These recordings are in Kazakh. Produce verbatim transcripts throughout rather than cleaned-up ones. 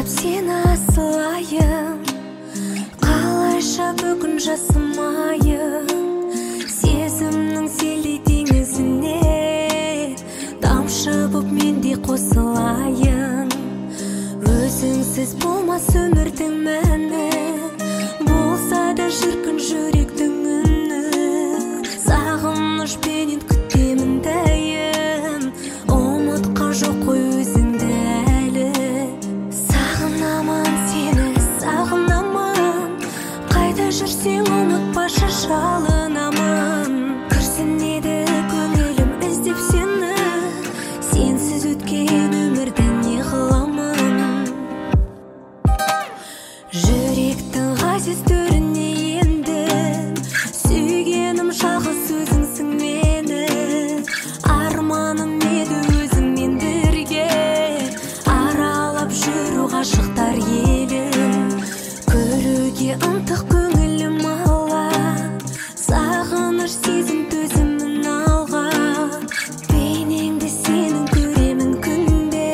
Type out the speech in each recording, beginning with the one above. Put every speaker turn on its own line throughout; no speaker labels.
сені асылайын, қалайша бүгін жасымайын, сезімнің селдей теңізіне тамшы боп менде қосылайын. Өзіңсіз болмас өмірдің мәні, болса да шіркін жүректің үні. Сағынышпенен күтемін дәйім, ұмытқан жоқ қой өзіңді әлі. Сағынамын сені, сағынамын, қайда жүрсең ұмытпашы жалынамын. Күрсінеді көңілім іздеп сені, сенсіз өткен өмірді не қыламын. Жүректің ғазиз төріне енді, сүйгенім жалғыз өзіңсің мені. Арманым еді өзіңмен бірге аралап жүру ғашықтар елін. Көруге ынтық көңілім алға, сағыныш сезім төзімін алға. Бейнеңді сенің көремін күнде,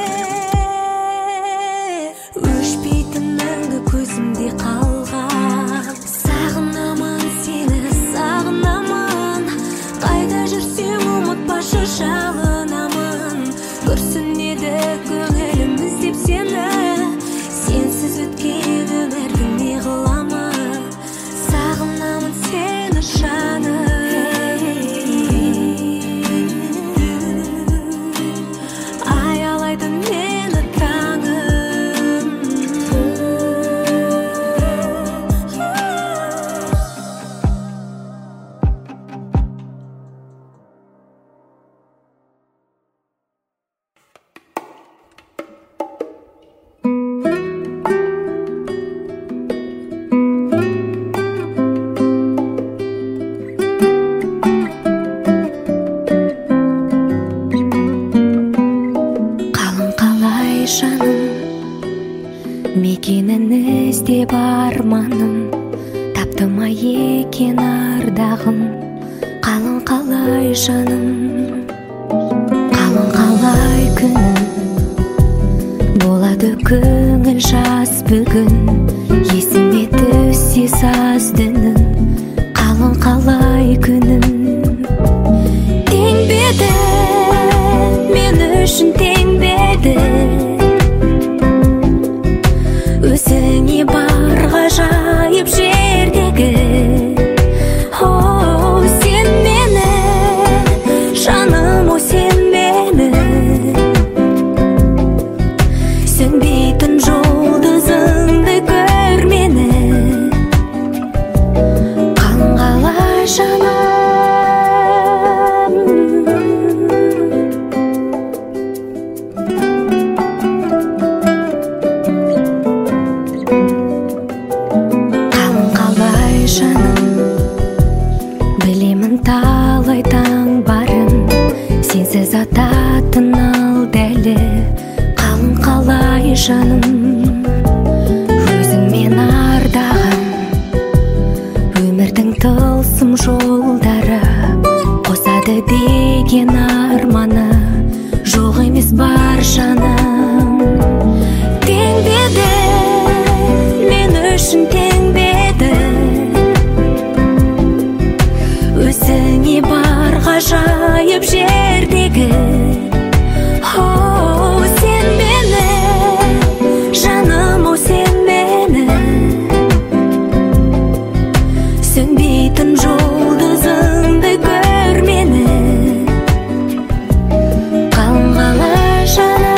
өшпейтін мәңгі көзімде қалған. Сағынамын сені, сағынамын, қайда жүрсең ұмытпашы жалынамын. Күрсінеді көңілім іздеп сені, сенсіз өткен өмірдің не қыламын. Сағынамын сені жаным, аялайды мені таңым. Қалың қалай жаным, мекенін іздеп арманым, тапты ма екен ардағым. Қалың қалай жаным, қалың қалай күнім, болады көңіл жас бүгін. Есіме түссе саз дінім, қалың қалай күнім. Тең беді, мен үшін тең беді, өзіңе бар ғажайып жердегі. О, сен мені, жаным, о сен мені, сөнбейтін жұлдызыңды көр мені. Қалың қалай жаным, қалың қалай жаным, білемін талай таң барын, сенсіз ататын ал дәлі. Қалың қалай жаным, өзіңмен ардағым, өмірдің тылсым жолдары, қосады деген арманы жоқ емес бар жаным. Тең беді, мен үшін тең беді, өзіңе бар ғажайып жердегі. О, сен мені, жаным, о сен мені, сөнбейтін жұлдызыңды көр мені. Қалың қалай жаным,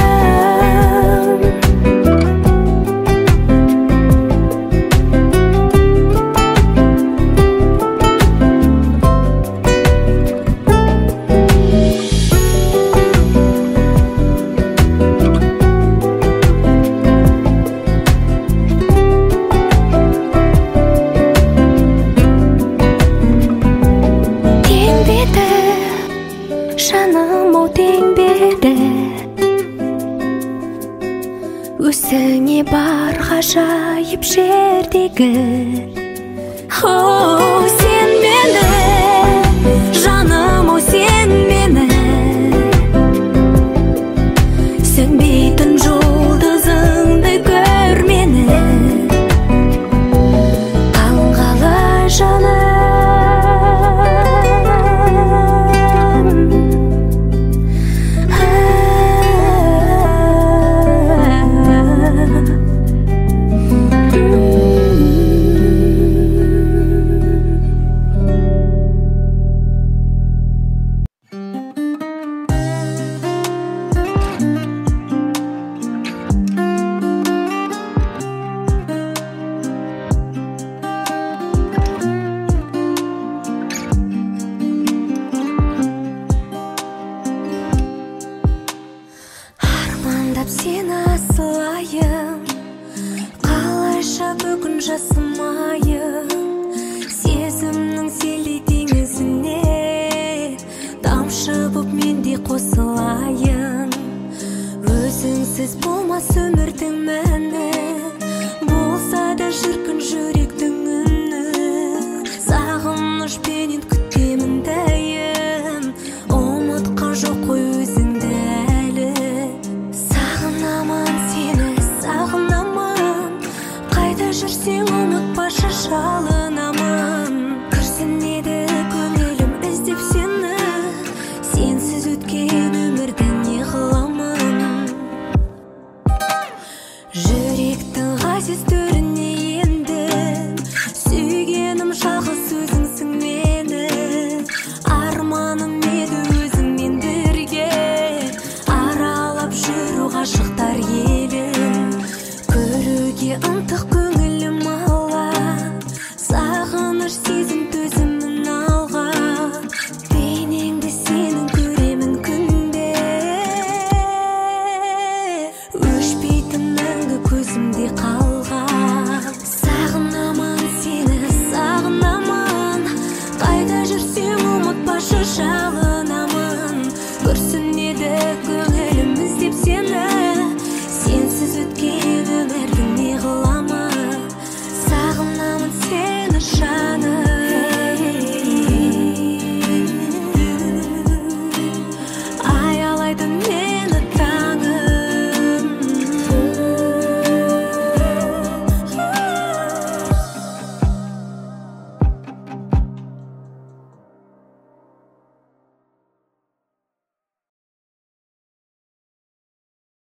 тең беді, жаным, о тең беді, өзіңе бар ғажайып жердегі. О, сен мені, жаным, о сен мені, сөнбейтін жұлдызыңды сені асылайын, қалайша бүгін жасымайын, сезімнің селдей теңізіне тамшы боп мендей қосылайын. Өзіңсіз болмас өмірдің мәні, болса да шіркін жүректің үні. Сағынышпенен күтемін дәйім, ұмытқан жоқ қой өзіңді әлі. Сағынамын сені, сағынамын, қайда жүрсең ұмытпашы жалынамын. Күрсінеді көңілім іздеп сені, сенсіз өткен өмірді не қыламын. Жүректің ғазиз төріне енді, сүйгенім жалғыз өзіңсің мені. Арманым еді өзіңмен бірге, аралап жүру ғашықтар елін. Көруге ынтық